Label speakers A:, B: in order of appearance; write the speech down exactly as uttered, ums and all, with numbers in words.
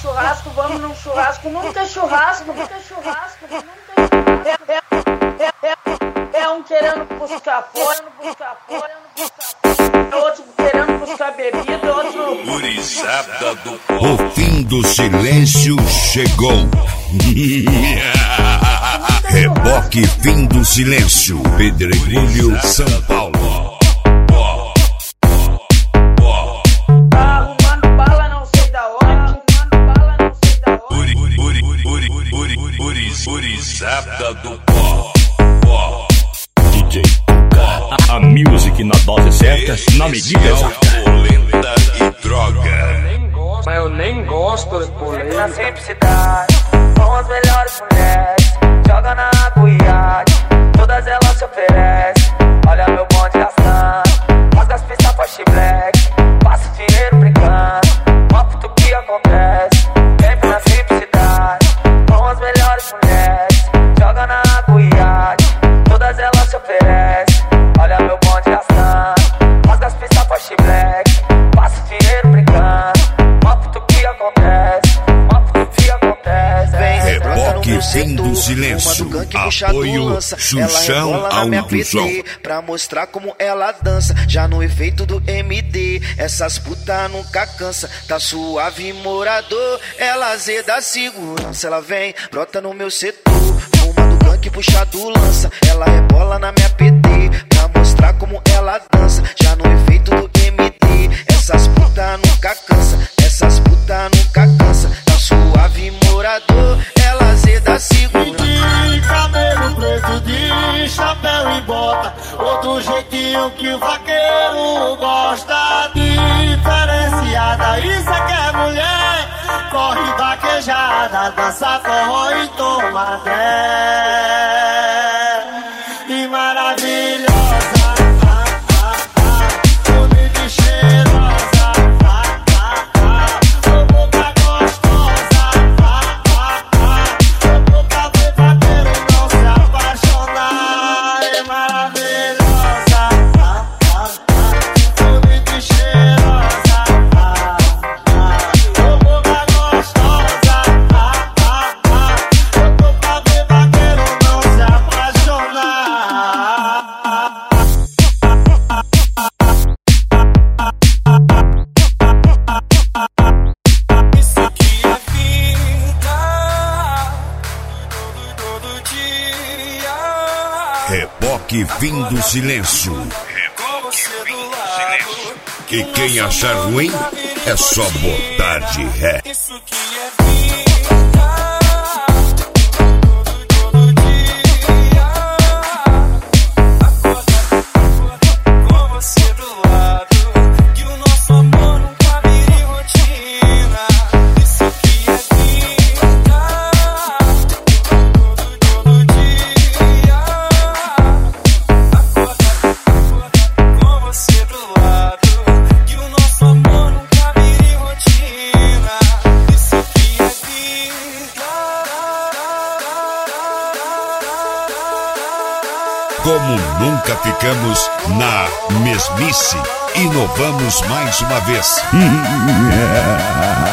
A: churrasco, vamos num churrasco, nunca é churrasco, nunca é churrasco, nunca é churrasco. É, é, é, é, é um querendo buscar fora, buscar fora, buscar fora. É outro querendo buscar bebida, outro...
B: Gurizada do
C: O fim do silêncio chegou. Reboque Fim do Silêncio, Pedregulho, São Paulo.
B: Gurizada do pó, pó.
D: D J Tuca, a music na dose certa, na medida exata.
B: Polenta e droga.
E: Mas eu nem gosto de polenta.
F: Na simplicidade, com as melhores mulheres, joga na água e iate, todas elas se oferecem. Olha meu bonde gastando, rasga as pistas Porsche Black, passa o dinheiro brincando, mostra tudo que acontece. Sempre na simplicidade, com as melhores mulheres, joga na água e iate, todas elas se oferecem. Olha meu bonde gastando, rasga as pistas Porsche Black, passa o dinheiro brincando, mostra tudo que acontece, mostra tudo que acontece.
C: Reboque Fim do Silêncio, apoio Xuxão Audiovisual.
G: Pra mostrar como ela dança, já no efeito do M D. Essas putas nunca cansa, tá suave morador. Ela azeda segurança, ela vem, brota no meu setor. Fuma do gangue, puxa do lança, ela rebola na minha P D. Pra mostrar como ela dança, já no efeito do M D. Essas putas nunca cansa, essas putas nunca cansa, tá suave morador. Ela azeda segurança.
H: De cabelo preto, de chapéu e bota, outro jeitinho que o vaqueiro gosta. Diferenciada, isso é que é mulher. Corre vaquejada, dança forró e toma até. E maravilhosa, bonita e cheirosa, sua boca gostosa, sua boca vê vaqueiro não se apaixonar. É maravilhosa, bonita e cheirosa, sua boca gostosa, sua boca vê vaqueiro não se apaixonar. Isso aqui é vida, todo, todo dia.
C: Reboque Fim do Silêncio.
H: Com você do lado.
C: E quem achar ruim é só botar de ré.
H: Isso que é vida, todo, todo dia. Acorda com você do lado, que o nosso amor nunca vire rotina. Isso que é vida, todo, todo dia. Acorda com você do lado, que o nosso amor nunca vire rotina. Isso que é vida.
C: Como nunca ficamos na mesmice, inovamos mais uma vez.